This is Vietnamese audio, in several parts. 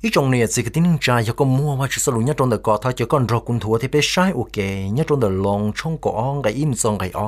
ít trong này chỉ cái tin trả cho con mua và chỉ sử dụng nhất trong đời có thôi cho con rau cuốn thua thì bé sai ok nhất trong đời lòng trong có cái im trong cái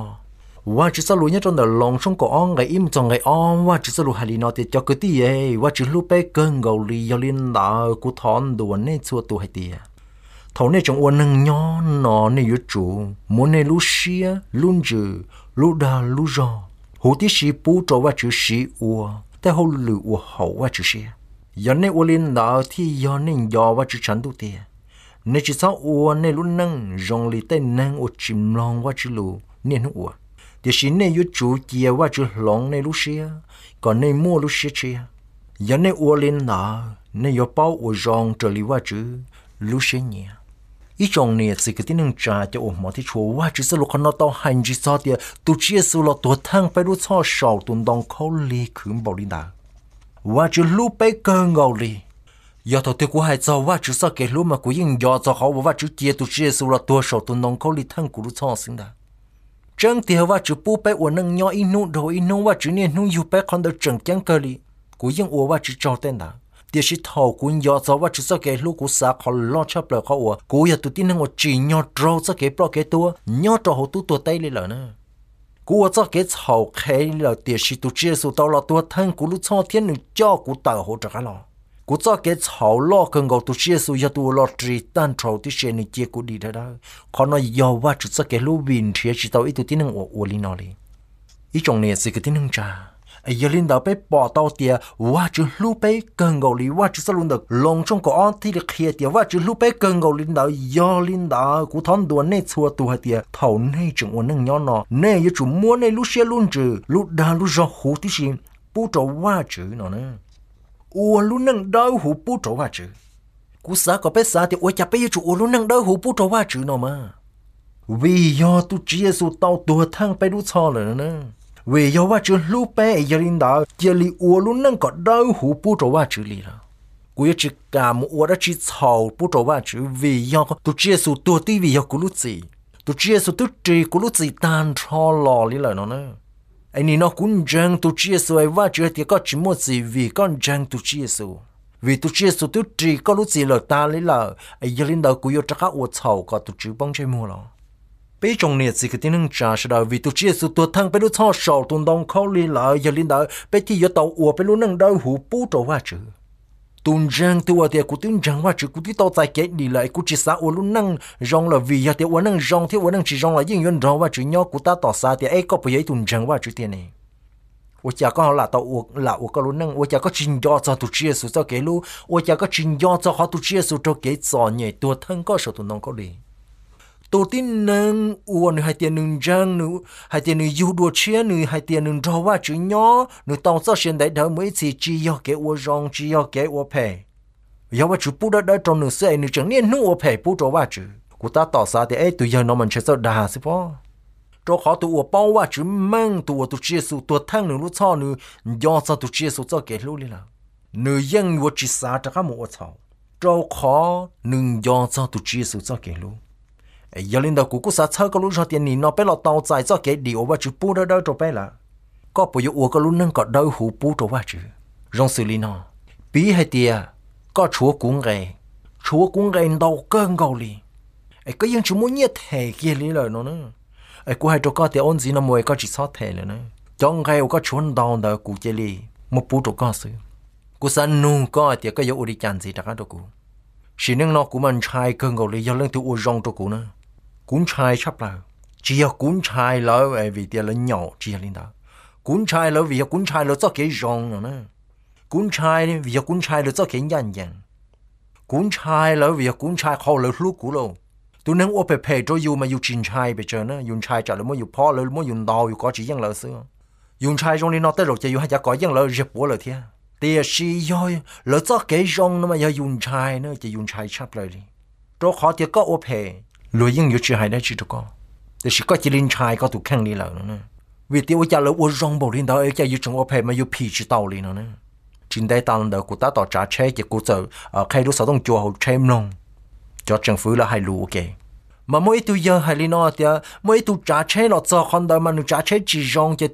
và chỉ sử dụng nhất trong đời lòng trong có cái im trong cái và chỉ sử dụng hai nó thì cho cái tí ấy và chỉ lúc bé cơn gầu lì do liên đạo của thon đùa nên xua tụ hai tí thầu này trong uốn nâng nhỏ nó này yếu chủ muốn này lú xía lún dữ lú đà lú rò hồ tí xí bù trò và chữ xí uaแต่เขาหรือว่าเขาว่าจะเสียย้อนในอลินดาวที่ย้อนในยอว่าจะฉันตัวเตียในจิตสาวอวในรุ่นนั่งจงลีเต้นนั่งอดจิมลองว่าจะรู้เนี่ยนัวเดี๋ยวสิในยุจูเกียว่าจะหลงในลูเชียก่อนในมั่วลูเชียเชียย้อนในอลินดาวในยอเป้าอวจงจะลีว่าจะลูเชียเนี่ยอีจงเนี่ยสิกที่นึงจ่าจะอมหมอที่ชัวว่าจะสรุปคนเราต้องหันจิตสอดเดียตุเชียสุลตัวทั้งไปรู้ช่อชาวตุนดองเขาลีขืนบริดาว่าจะรู้ไปเกินเอาลียอดตัวกูให้เจ้าว่าจะสักเกรู้มากูยิ่งยอดเจ้าเขาว่าจะเจียตุเชียสุลตัวชาวตุนดองเขาลีทั้งกูรู้ช่อสิงดาจังเดียวว่าจะปูไปอวนังย่ออินุโดอินุว่าจะเนี่ยนุอยู่ไปคนเดียวจังจังเกลีกูยิ่งอวว่าจะเจ้าเต้นดาเดี๋ยวชิทอกูยอดจะว่าจะสักเกลูกกูสาเขาล้อชับเลยเขาว่ากูอยากตุตินังว่าจียอดเราสักเกปลอกเกตัวยอดเราหัวตัวเต้เลยเหรอนะกูว่าสักเกเฉาแค่เลยเดี๋ยวชิตุเจสุตเราตัวทั้งกูรู้ช่อเทียนหนึ่งจ้ากูตาหัวจักรหรอกูสักเกเฉาล้อกันกูตุเจสุยาตัวล้อตรีตันเราที่เชนิเจกูดีได้เขาหน่อยยอว่าจะสักเกลูวินเทียชิตเอาอีตุตินังว่าอวลินอลีอีจงเนี่ยสิกตินังจ้าgiờ linh đạo bé bỏ tàu tiệtว่าจะรู้ไปเกินกว่าลีว่าจะสรุปเด็กลงช่องก่อนที่เด็กเขียติว่าจะรู้ไปเกินกว่าlinh đạoยอlinh đạoกูทำตัวเนี่ยชัวตัวเตียเท่าเนี่ยจังวันนึงย้อนนอเนี่ยยังจุมัวเนี่ยรู้เชี่ยลุ้นจือรู้ดารู้จอหูที่ชิมปูจะว่าจือเนาะเนี่ยอ้วนรู้นั่งดาวหูปูจะว่าจือกูสาก็ไปสาติว่าจะไปยังจุอ้วนรู้นั่งดาวหูปูจะว่าจือเนาะมาวิยอตุเจียสุเต้าตัวทั้งไปรู้ชอเลยนะเวียว่าจะรู้ไปยาลินดาเจลีอัวลุ้นนั่งก็ดาวหูปูจะว่าจือลีละกูอยากจะกามอัวได้ชิเฉาปูจะว่าจือเวียก็ตุเจสุตัวที่เวียกูรู้สิตุเจสุตุจีกูรู้สิตานทอหล่อลีเลยเนาะไอ้นี่เนาะกุนจังตุเจสุไอ้ว่าจือเดียก็จิมวสิวีก็จังตุเจสุวีตุเจสุตุจีก็รู้สิเลยตาลีละไอ้ยาลินดากูอยากจะข้าอัวเฉาก็ตุจีบังใจมัวละไปจงเนี่ยสิคือที่นึงจ่าชดาวิตุเจียสุตัวทั้งไปรู้ช่อชาวตุนดองเขาลีหลายยาลินดาไปที่ยอดเต่าอัวไปรู้นั่งดาวหูปูตัวว่าจือตุนจังตัวเดียกูตุนจังว่าจือกูที่ต่อใจเกดีเลยกูจิสาอัวรู้นั่งจงละวิยาเดียว่านั่งจงที่ว่านั่งจีจงละยิ่งยนรอว่าจือย่อกูตาต่อซาเดียไอ้ก็ไปยัยตุนจังว่าจือเตียนี่ว่าจะก็ละต่ออัวละอัวก็รู้นั่งว่าจะก็จินยอจะตุเจียสุจะเกลูว่าจะก็จินยอจะเขาตุเจียสุจะเกจอนเนี่ยตัวทั้งก็ชาวตุนดองเขาลีตัวที่หนึ่งอ้วนให้เตียนหนึ่งจังหนึ่งให้เตียนหนึ่งยูดัวเชียหนึ่งให้เตียนหนึ่งรอว่าจุย่อหนึ่งต้องเสียนได้เดิมไม่สิจียอเกอจงจียอเกอเพย์ยาว่าจุปูได้ตรงหนึ่งเสียหนึ่งจังเนี่ยนู่อเพย์ปูตัวว่าจุกูตาต่อซาเดไอตัวยานอมันเชื่อด่าสิพ่อตัวขอตัวป้องว่าจุมั่งตัวเจียสุตัวทั้งหนึ่งรู้ช่อหนึ่งยอซาตัวเจียสุเจ้าเกลูเลยล่ะหนึ่งยังวัจิสาจะข้ามหัวเท้าตัวขอหนึ่งยอซาตัวเจียสุเจ้าเกลูยาลินดากูสาเช่าก็รู้ชอบเตียนนี่นอไปหลอดเตาใจเจ้าเกดีโอว่าจูปูได้จบไปละก็ปุยอัวก็รู้นั่งก็ได้หูปูตัวว่าจูรองสิลีนอปีให้เตียก็ชัวกุ้งไงดาวเกินเกาหลีไอ้ก็ยังจูมุ่งเนี่ยเทเกลีเลยเนาะไอ้กูให้ตัวก็เตียอ้นจีนมวยก็จิตซอเทเลยนะจังไงก็ชวนดาวเดากูเจลีมาปูตัวก็ซื้อกูสันนูก็เตียก็ยังอุดิจันสิจากนั้นตัวกูสิ่งนึงนอกูมันชายเกินเกาหลียังเรื่องตัวอวจงตัวกูนะกุนชายชับเลยจียกุนชายแล้วไอ้วิเดียร์เหนียวจีลินดากุนชายแล้ววิกุนชายแล้วเจ้าเกยงนะกุนชายนี่วิกุนชายแล้วเจ้าเกยยันยังกุนชายแล้ววิกุนชายเขาเลยลูกกูแล้วตัวนึงว่าเพย์ตัวอยู่มาอยู่จินชายไปเจอนะยุนชายจัดเลยมั่วอยู่พ่อเลยมั่วอยู่ดาวอยู่ก็จียังเลยซื้อยุนชายตรงนี้นอแต่เราจะอยู่ให้จะก่อยังเลยเจ็บปวดเลยเทียเตียชีย่อยแล้วเจ้าเกยงนะมาอย่ายุนชายนะจะยุนชายชับเลยตัวขอเตียก็ว่าเพย์รวยยิ่งอยู่ชื่อหายได้ชื่อทุกคนแต่สิก็จะลินชายก็ถูกแข่งลีแล้วนะวิธีว่าจะเลยว่าจงบอกลินดาวจะอยู่จงว่าเพมาอยู่ผีจิตเอาลีนะจินได้ตอนเดียวกูตัดต่อจ่าเช่จะกูจะใครรู้สึกต้องจัวหัวเช่มลงจอดจังฟื้นแล้วให้รู้โอเคมาไม่ตัวเยอะให้ลีนอเดียไม่ตัวจ่าเช่หลอดจอคนเดียวมันจ่าเช่จีจงจะตัว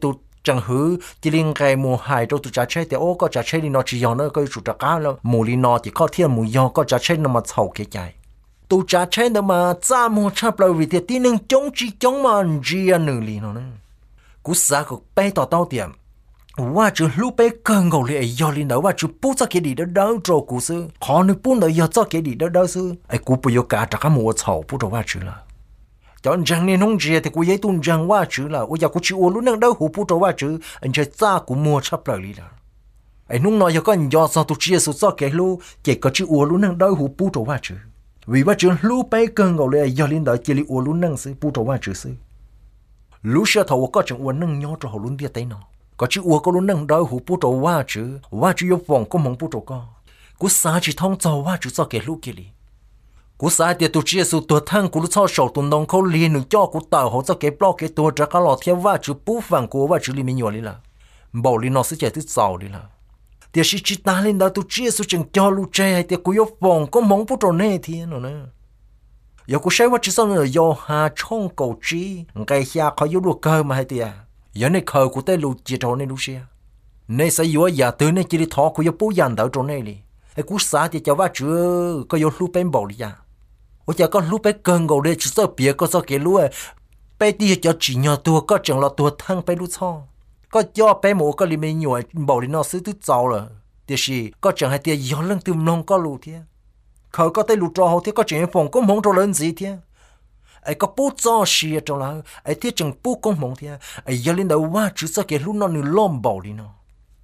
chẳng hứ chỉ liên cái mùa hải đâu tụi trả chơi thì ô có trả chơi đi nó chỉ giòn nó có chủ trả cá là mùa đi nó thì có thiên mùa giòn có trả chơi nó mà sầu cái chạy tụi trả chơi nó mà cha mùa chấp lời vì thì tí nâng chống chỉ chống mà gì anh nữ li nó nè cú xã của bé tỏ tao tiệmว่าจะรู้ไปเกินกว่าเลยยอลินเดาว่าจะพูดสักแค่ดีเดาโจกูซื้อขอนึกพูดเดายอสักแค่ดีเดาซื้อไอ้กูไปยกกาจากข้ามัวเฉาพูดว่าจือละจอนจังเนี่ยน้องเจียแต่กูยัยตุนจังว่าจือละว่าอยากกูชิวรู้นั่งเดาหูพูดว่าจืออันจะจ้ากูมัวชับเลยละไอ้น้องน้อยยอก็ยอสักตุเจียสุดสักแค่รู้เกี่ยก็ชิวรู้นั่งเดาหูพูดว่าจือvìว่าจือรู้ไปเกินกว่าเลยยอลินเดาเจลิวรู้นั่งซื้อพูดว่าจือซื้อรู้เชื่อเขาว่าก็จังวันนั่งย้อนจะหลุนเดียเต้นอก็ชื่อวัวก็รู้นั่งได้หูพูดว่าจือยกฟองก็มองพูดก็กูสาจีท้องเจ้าว่าจือจะเกลูกกี่ลีกูสาเดียตัวเจียสุตัวทั้งกูรู้ชอบชอบตัวน้องเขาเรียนหนึ่งจ่อกูต่อเขาจะเก็บปลอกเก็บตัวจะก็หล่อเทียบว่าจือปูฟังกูว่าจือลีไม่หย่อนเลยล่ะบอกลีนอสิเจติดเศร้าเลยล่ะเดี๋ยวชิจิตาเล่นได้ตัวเจียสุจังจ่อลูกใจเดี๋ยวกูยกฟองก็มองพูดเน่เทียนนะอย่ากูใช้ว่าจือสั่งเลยโยหาช่องเกาจีไก่ยาเขายุดเกอมาให้เตียgiờ này khờ của tay lụt chỉ trâu này lúc xưa này sẽ yếu giờ tới này chỉ đi thọ của yếu bố dàn đỡ trâu này đi ai cú xả thì cháu va chưa có yếu lú bên bầu đi à ôi cháu có lú bên cần gầu đây chỉ sợ bịa có sợ cái lú à bên đi cháu chỉ nhờ tua có chẳng là tua thăng bên lú cho có cho bên mồ có li mấy nhồi bầu đi nó xứ tứ giàu rồi thì gì có chẳng hay tiền yếu lưng tùm nông có lú thế khờ có tay lụt trâu thế có chuyện phòng có mong trâu lớn gì thế ai có bố cho xìa trong là ai thiết chẳng bố công mong thế ai giờ lên đầuว่าchỉ sợ cái lúc nó nửa lom bảo đi nó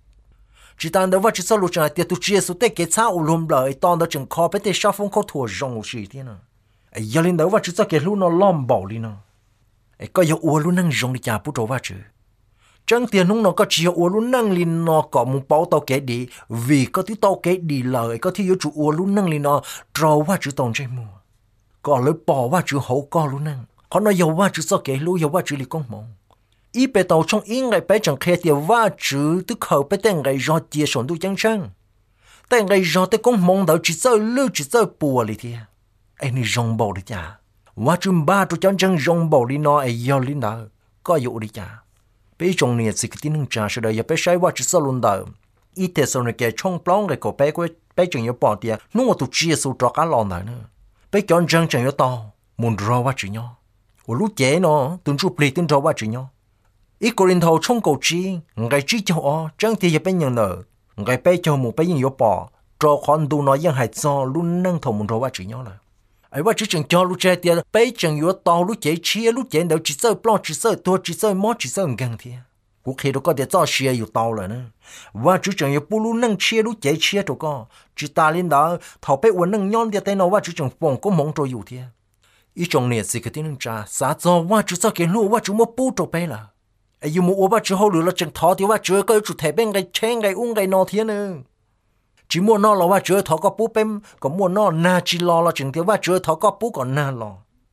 chỉ tàn đầuว่าchỉ sợ lúc chẳng tiệt tụi chia số tết cái sao lom lại tòn đó chẳng khó phải tết sao phong khó thua rong gì thế nào ai giờ lên đầuว่าchỉ sợ cái lúc nó lom bảo đi nó ai có yêu uo lúc năng rong đi chả bố trâuว่าchứ chẳng tiền nung nó có chỉ uo lúc năng lên nó có một bao tàu cái đi vì có tí tàu cái đi lời có tí yêu chủ uo lúc năng lên nó trâuว่าchứ tòn chơi mùaก็เลยบอกว่าจือเขาก็รู้นั่งเขาnói yêuว่าจือสักแก่รู้yêuว่าจือลีกงมองอีไปตาวช่องอิงไงไปจังแค่เดียวว่าจือตึกเขาไปแต่งไงรอเจียสนดูจังช่างแต่งไงรอแต่กงมองเดาจือเจ้าลื้อจือเจ้าปัวเลยทีไอ้นี่รองบอกเลยจ้าว่าจือบ้าตัวจังจังรองบอกลีนอไอ้ยอลีนอก็อยู่เลยจ้าไปจงเนี่ยสิกที่นึงจ้าสุดเลยอย่าไปใช้ว่าจือสลุนเดาอีเตสนแกช่องปล้องไงก็ไปจังอย่าปอดเดียนู่นตัวเจียสุดรักหลอนเนอะbây giờ chẳng chẳng có tao muốn rau quá chữ nhau, ở lúc trẻ nó tuần chụp lịch tuần rau quá chữ nhau, ít có lên thầu trong cầu chi, ngày chỉ cho ó chẳng thì bây giờ nở, ngày bây giờ một bây giờ có bỏ, cho con đồ nói yang hay cho luôn năng thầu muốn rau quá chữ nhau là, ai quá chữ chẳng cho lúc trẻ thì bây giờ có tao lúc trẻ chia lúc trẻ đâu chỉ sợ plo chỉ sợ tua chỉ sợ mót chỉ sợ ngang thì, cuộc khi đó có thể cho chia có tao rồi nữa, và chữ chẳng có bù năng chia lúc trẻ chia rồi có. chỉ ta lên đó thầu bé uốn nâng nhon địa tay nóว่า chỉ chẳng phòng có mong rồiอยู่thế ý trong này gì cái tiếng cha xã doว่า chỉ sao cái lúaว่า chỉ mua bù cho bé là ai yêu muaว่า chỉ hậu lửa là chẳng thọ thìว่า chỉ có chủ thể bên cái chen cái uống cái nọ thế nữa chỉ mua nọ làว่า chỉ thọ có bù bên còn mua nọ na chỉ lo là chẳng thìว่า chỉ thọ có bù còn na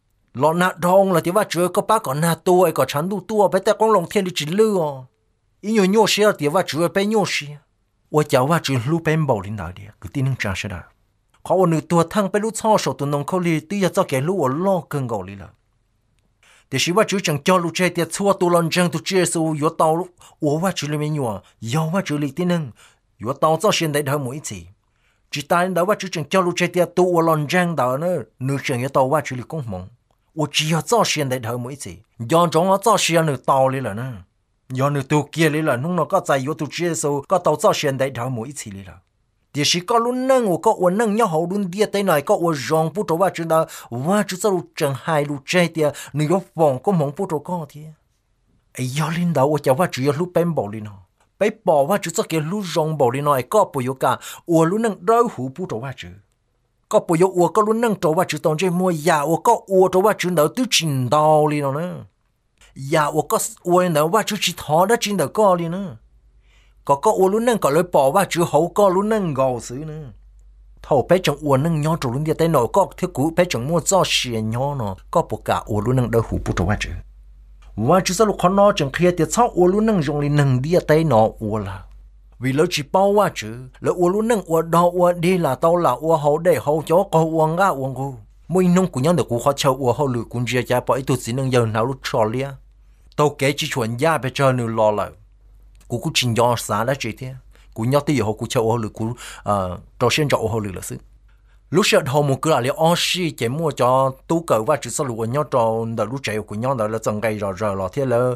lo na đong là thìว่า chỉ có bác còn na tua có chán đủ tua bé ta con lòng thiên đi chỉ lừa ý nhiều nhiều xe thìว่า chỉ bé nhiều xe我叫ว่าจือลูเป็นบ่ลินดาเดียคือที่นึงจ้าใช่ไหมเขาวันนึงตัวทั้งไปรู้ช่อสตัวน้องเขาลีตีจะแก่รู้ว่าล่อเกินกว่าลีละแต่ชีว่าจือจังจอลูเจเดียชัวตัวหลอนจังตัวเจสูอยู่เตาว่าจือเลยไม่หยัวยาวว่าจือลีที่นึงอยู่เตาเจ้าเชียนได้เท่าหมดสิจีตายได้ว่าจือจังจอลูเจเดียตัวหลอนจังเตาเนอะนึกเชียงอยู่เตาว่าจือลีกงมองว่าจี要เจ้าเชียนได้เท่าหมดสิย้อนจงเอาเจ้าเชียนนึกเตาเลยละนะย้อนนึกตัวเกียร์เลยล่ะนุ่งเราก็ใจอยู่ตัวเจสูก็ตัวเจ้าเชียนได้เท่าหมดสิเลยล่ะเดี๋ยวสิก็ลุ้นนั่งว่าก็วันนั่งย่อเขาลุ้นเดียแต่ไหนก็ว่ารองผู้ตัวว่าจุดว่าจุดจะรู้จังหายรู้ใจเดียนึกว่าฟองก็มองผู้ตัวก็เทียไอ้ย้อนลินดาวว่าจะว่าจุดรู้เป็นบ่ลินไปบอกว่าจุดจะเกี่ยวรู้รองบ่ลินไอ้ก็ปุยกาว่าลุ้นนั่งได้หูผู้ตัวว่าจุดก็ปุยกว่าก็ลุ้นนั่งตัวว่าจุดตอนใจมัวยาว่าก็ตัวว่าจุดเดาตื้อจินดาวลินนะยาว่าก็ว่าเดาว่าจุดจิตหอได้จินเดาก็ลินก็ลุ้นนั่งก็เลยบอกว่าจือเขาก็ลุ้นนั่งกอซื้อนะถ้าไปจังอ้วนนั่งย้อนจุลุ้นเดียแต่หน่อยก็เที่ยวกูไปจังมัวจ่อเชียย้อนเนาะก็ปกะอ้วนลุ้นนั่งเดือหูปุ๊บว่าจือสรุปคนนอจังเคลียร์เดี๋ยวเช้าอ้วนลุ้นนั่งยงลีนั่งเดียแต่หน่ออ้วนละvì lỡ chỉ baoว่าจือแล้วอ้วนลุ้นนั่งอ้วนดออ้วนดีละเต้าละอ้วนเขาได้เขาจ่อก็อ้วนก้าอ้วนกูมุ่งนุ่งกูย้อนเดี๋ยวกูเขาเช่าอ้วนเขาหรือกูเจียจะปล่อยตัวสีนั่งยืนหาลุชอเลียตัวแกจีชวนย่าไปเจอหนึ่งรอเลย cú trình do xã đã chỉ thế cú nhớ tới họ cú chơi họ lử cú trò xuyên trò họ lử là sự lúc sau họ một cái là ở xí chỉ mua cho tú cờ và chỉ sau lúc nhớ trò đợt lúc chạy của nhớ đợt là chẳng gây rồi là thế là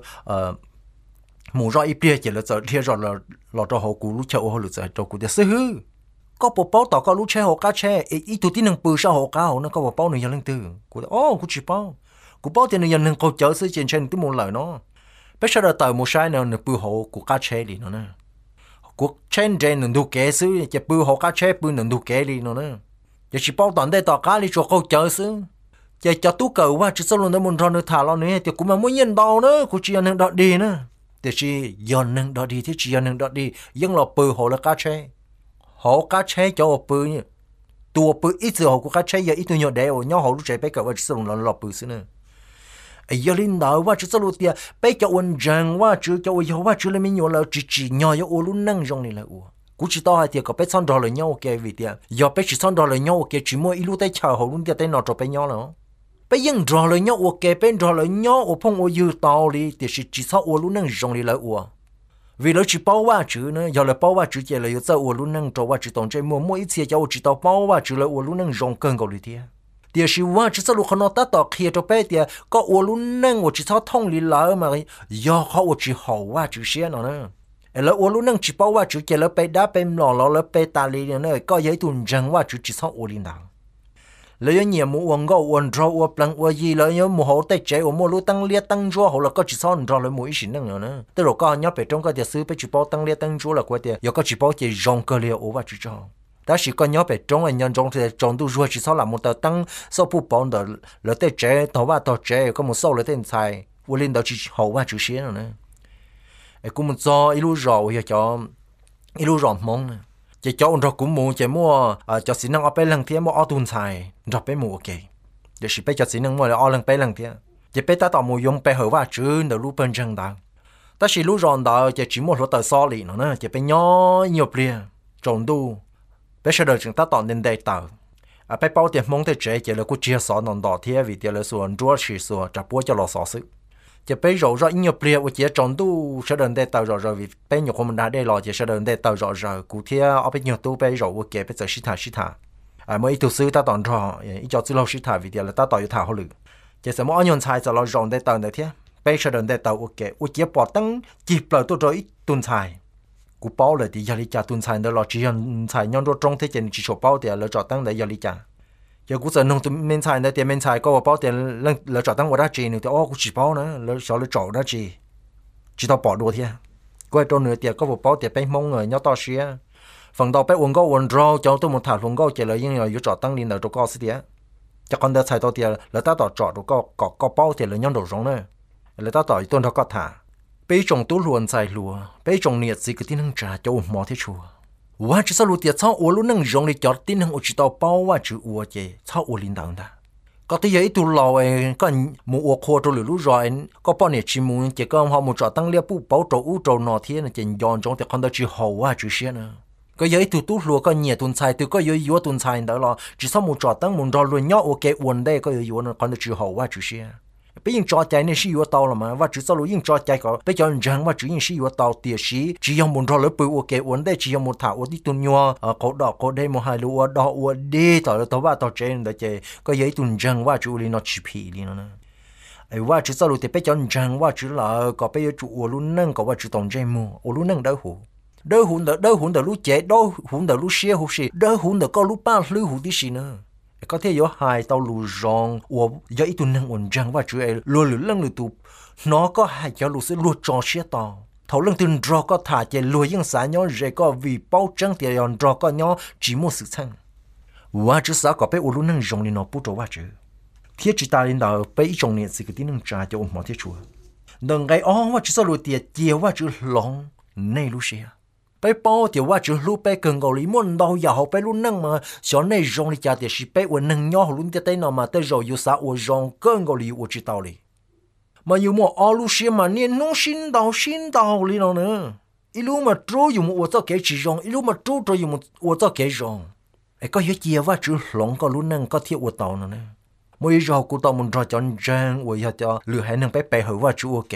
mù rõ ít bia chỉ là giờ thế rồi là trò họ cú lúc chơi họ lử giờ trò cú để xử có bộ bao tao có lúc chơi họ cá chơi ít tụi tin năng bự sao họ cá họ nó có bộ bao này lên từ cú cú chỉ bao cú bao tiền này nhân câu chở sự trên trên tôi muốn lời nó bây giờ là tàu một sai nào nó bự họ của cá chơi đi nó nè cuộc trên trên nó đủ kế sự chỉ bự họ cá chơi bự nó đủ kế đi nó nè giờ chỉ bao toàn đây tao cá đi cho câu chở sự giờ cho tú cầu qua chỉ sau luôn nó muốn ra nó thả lo nữa thì cũng mà muốn nhân đau nữa cũng chỉ nhân đau đi nữa thì chỉ nhân đau đi thì chỉ nhân đau đi nhưng là bự họ là cá chơi họ cá chơi cho bự nhỉ tua bự ít giờ họ cũng cá chơi giờ ít tuổi nhỏ để họ nhỏ họ lúc chạy bé cậu chỉ sau luôn là lọp bự xí nữa giờ linh đạoว่าจะสรุปเดียไปจะวันจังว่าจะจะว่าจะเลยไม่ยอมเราจีๆย่อยโอลุนั่งจงนี่แหละกูจะต่อให้เดียก็ไปซ่อนรอเลยย่อแกวิเดียอย่าไปซ่อนรอเลยย่อแกจีมัวอีลูได้ชาวเขาลุนเดียได้นอจะไปย่อแล้วไปยังรอเลยย่อแกเป็นรอเลยย่อโอพงโอยืดต่อเลยแต่สิจีซ่าโอลุนั่งจงนี่แหละvìเราchỉ bảoว่าchữ nữa giờ là bảoว่าchữ chỉ là giờจะโอลุนั่งจะว่าchữตรงใจมัวอีเสียจะโอจีต่อbảoว่าchữเลยโอลุนั่งจงเกินกว่าเลยเดียเดี๋ยวชีว่าจะสรุปขนมตัดต่อเขียตัวเป้เดียก็อวลุนนั่งว่าจะท้อท่องลีลามาย่อเขาว่าจะหาว่าจะเสียเนาะแล้วอวลุนนั่งจะบอกว่าจะเจริญไปได้เป็นหล่อแล้วไปตาลีเนี่ยก็ยัยตุนจังว่าจะท้ออวลินดังแล้วยังเนี่ยมัวงก็วันรอวัวปลังวัวยีแล้วยังมัวเขาแต่ใจว่ามัวรู้ตั้งเลี้ยตั้งจั่วเขาแล้วก็จะซ้อนรอเลยมัวอีสินั่งเนาะแต่เราก็เนี่ยไปตรงก็จะซื้อไปจะบอกตั้งเลี้ยตั้งจั่วแล้วก็เดียวก็จะบอกจะยองก็เลี้ยโอว่าจะจ้าแต่สิก็ย้อนไปจงไอ้ยันจงที่จงดูรัวที่เขาหลับมันตั้งสู้ผู้ปอนเดอแล้วแต่เจ้าว่าต่อเจ้าก็มันสู้เลยเต้นใจวันเล่นเดาจีเขาว่าจีเสียนะไอ้กูมันจ่ออีลูรออย่าจ่ออีลูรอมองนะจะจ่อรอกูมูจะมัวจะสินังเอาไปหลังเทียมัวเอาตุนใจรอไปมัวโอเคเดี๋ยวสิไปจะสินังมัวแล้วเอาหลังไปหลังเทียจะไปตาต่อมัวยงไปเหอว่าจื้อเดี๋ยวรู้เป็นจังดังแต่สิลูรอนเดาจะจีมัวรถต่อซอลีนะจะไปย้อนหยบเรียจงดูbây giờ chúng ta tận đến đây tàu, bây bao tiền mong tới chế chỉ là cứ chia sẻ nón đỏ thế vì tiền là xuân chúa chỉ xuân trả búa cho lò xỏ sự, chỉ bây giờ rồi nhiều bia của chỉ trồng tu sẽ đến đây tàu rồi vì bây giờ mình đã đây lo chỉ sẽ đến đây tàu rồi cụ thể ở bây giờ tu bây giờ của kia bây giờ xí thả, mấy tu sư ta tận rồi ít cho sư lâu xí thả vì tiền là ta tàu thả họ lử, chỉ sợ mỗi nhân sai cho lo rong đây tàu này thế, bây giờ đến đây tàu của kia của chỉ bỏ tăng chỉ bỏ tôi rồi ít tuần sai cú bao là thì giờ đi trả tuần sản đó là chỉ nhận sản nhân đồ trong thế chân chỉ số bao tiền là trả tăng để giờ đi trả giờ cú sợ nông tụi men sản đấy tiền men sản có bao tiền là trả tăng vào đó chỉ nữa thì cú chỉ bao nữa là số là trả đó chỉ tao bỏ đồ thôi coi trong nửa tiền có một bao tiền bên mông người nhau to xía phần đầu bên uống có uống rau cho tôi một thả uống có chỉ là những người trả tăng đi là đồ có xí đấy cho con đã xài tao tiền là ta tao trả đồ có bao tiền là nhân đồ rong nữa là ta tao tuần đó có thả bây trồng tú luồn dài lùa bây trồng nhiệt gì cái tin năng trả cho mỏ thế chùaว่าจะสรุปเดียช่ออวลุนั่งยองเลยจอดตีนหังอุจิตาเป้าว่าจะอวเจช่ออวลินดังดาก็ที่ยัยตัวเราเองก็มูอวโคตัวหรือรู้รอยก็ป้อนเนี่ยชิมูเจก็เขามูจอดตั้งเลี้ยปูเป้าโจอูโจนอเทียนเจนยอนจงแต่คนเดียวจะหัวว่าจะเสียนะก็ยัยตัวตู้ลัวก็เนี่ยตุนชายตัวก็ยัยยัวตุนชายเดี๋ยวเราจะสมูจอดตั้งมุนรอลุยย่อโอเคอวนได้ก็ยัยยัวคนเดียวจะหัวว่าจะเสียbây giờ cho chạy này xí yếu tàu là mà và chỉ sau lúc giờ cho chạy có bây giờ rằng và chỉ những xí yếu tàu tiệt xí chỉ dùng một rồi bự ok vấn đề chỉ dùng một thảo đi tuần nhua có đỏ có đây một hai lúa đỏ đi tàu và tàu trên để chạy có giấy tuần rằng và chủ lý nó chỉ phì đi nữa và chỉ sau lúc thì bây giờ rằng và chỉ là có bây giờ chủ luôn nâng có và chỉ tổng chạy mua luôn nâng đỡ hụn đỡ lúc chạy đỡ hụn đỡ lúc xía hụt xí đỡ hụn đỡ có lúc ba lư hụt đi xí nữa có thể có hai tàu lù rong hoặc do ít tuần năng ổn rằng và chuỗi lùa lửa lăng lửa tụp nó có hai cháu lù sẽ lùa tròn xía tàu thấu lăng tuần rò có thả chạy lùa những xã nhỏ rẻ có vì bao trăng thì còn rò có nhỏ chỉ một sự thăng và chứ xã có bé ổn năng rong thì nó bút trâu và chứ thiết chỉ ta lên đầu bé ít trồng nhiệt sự cái tiếng năng trà cho ổn mỏ thiết chùa đừng cái ó và chứ sao lùa tiệt chiều và chứ lòng này lù xía bây bao thìว่าจะรู้ไปเกินเกาหลีมันเราอยากเอาไปรู้นั่งมาสอนในจงที่จะเดี๋ยวสิไปวันนั่งย่อรู้ที่ได้นอนมาแต่เราอยู่สาวจงเกินเกาหลีว่าจะ到เลยมาอยู่มั่วอาลูเสียมาเนี่ยน้องชินดาวเลยเนาะอีลูมาจูอยู่มั่วว่าจะเกจิจงอีลูมาจูอยู่มั่วว่าจะเกจงไอ้ก็ยังเจียว่าจะหลงก็รู้นั่งก็เที่ยวว่าเต่าเนาะมื่อเรากูต้องมันรอจนจังว่าอยากจะเหลือให้นั่งไปเหอว่าจูโอเคจะ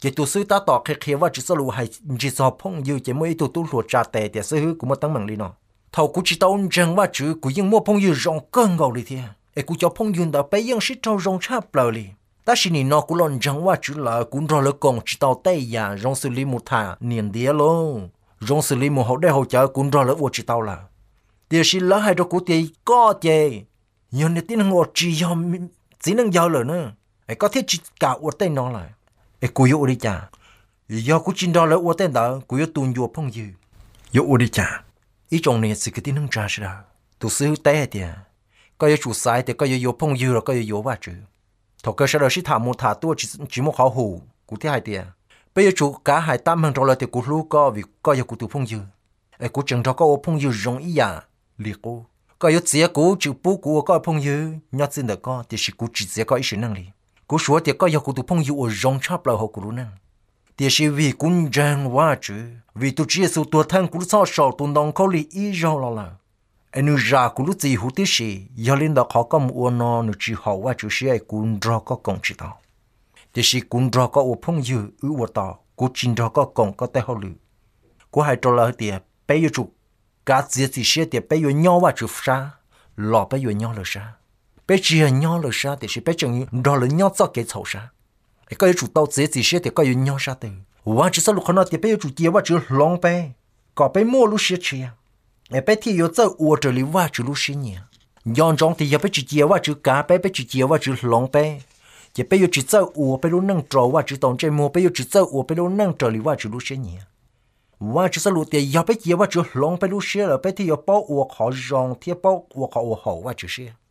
chỉ tụ sư ta tỏ khi và chỉ số lù hay chỉ số phong yêu chỉ mới tụ lùa trả tệ để sư cũng một tấm bằng đi nó thầu cũng chỉ tao chẳng và chữ cũng nhưng mua phong yêu rong cơn ngầu đi thế ấy cũng cho phong yêu đã bây giờ sĩ trâu rong chắp lời đi ta xin nó cũng lon chẳng và chữ là cũng rồi lấy công chỉ tao tây ya rong xử lý một thà niềm đĩa luôn rong xử lý một hậu đây hậu chợ cũng rồi lấy vô chỉ tao là điều sĩ lỡ hay đâu cũng thì có chê nhiều người tin ngọt chỉ năng giàu rồi nữa ấy có thể chỉ cả ở tên nó lại ấy cũng yêu đi chả giờ cũng chỉ đó là ở tên đó cũng yêu tuân vô phong yêu đi chả ý trong này sự cái tin năng trả ra tụ sư té thì có yêu chủ sai thì có yêu phong rồi có yêu vả chữ thầu cơ sẽ là sĩ thảm một thả tua chỉ một khẩu hủ cũng thế hai tiền bây giờ chủ cả hai tam hàng trong là thì cũng lu có vì có yêu cũng tụ phong ấy cũng chẳng cho có phong rong ý à liệt cô có yêu chỉ cũng chịu bố của có phong nhát xin được có thì cũng chỉ có ý sự năng lực cú số thì có yêu cụ tụ phong yêu ở rong chắp là họ cụ năng thì chỉ vì cũng rằng quá chứ vì tụ chỉ số tuổi thân cụ sao sầu tụ nông có lý ý rồi là anh ra cụ lúc gì hút tí gì giờ lên đó họ có một nó nó chỉ họ quá chứ sẽ cũng ra có công chỉ tao thì chỉ cũng ra có ở phong yêu ở tao cụ chỉ ra có công có thể họ lử cụ hai trò là thì bây giờ chủ cả gì thì sẽ thì bây giờ nhau quá chứ sao lọ bây giờ nhau là sao bây giờ nhau là sao thì bây giờ đó là nhau cho cái xấu sao cái chủ tàu dễ gì sẽ thì có nhau sao từ và chỉ sau lúc nào thì bây giờ chủ tiệm và chủ long bé có bây mua lúc sẽ chia bây thì có cho ở这里và chủ lúc sẽ nhỉ nhau trong thì bây chủ tiệm và chủ cá bây chủ tiệm và chủ long bé thì bây giờ chủ cho ở bây lúc năng trâu và chủ tổng chơi mua bây giờ chủ cho ở bây lúc năng trâu li và chủ lúc sẽ nhỉ và chỉ sau lúc thì bây giờ và chủ long bây lúc sẽ là bây thì có bao ở họ rong thì bao ở họ và chủ sẽ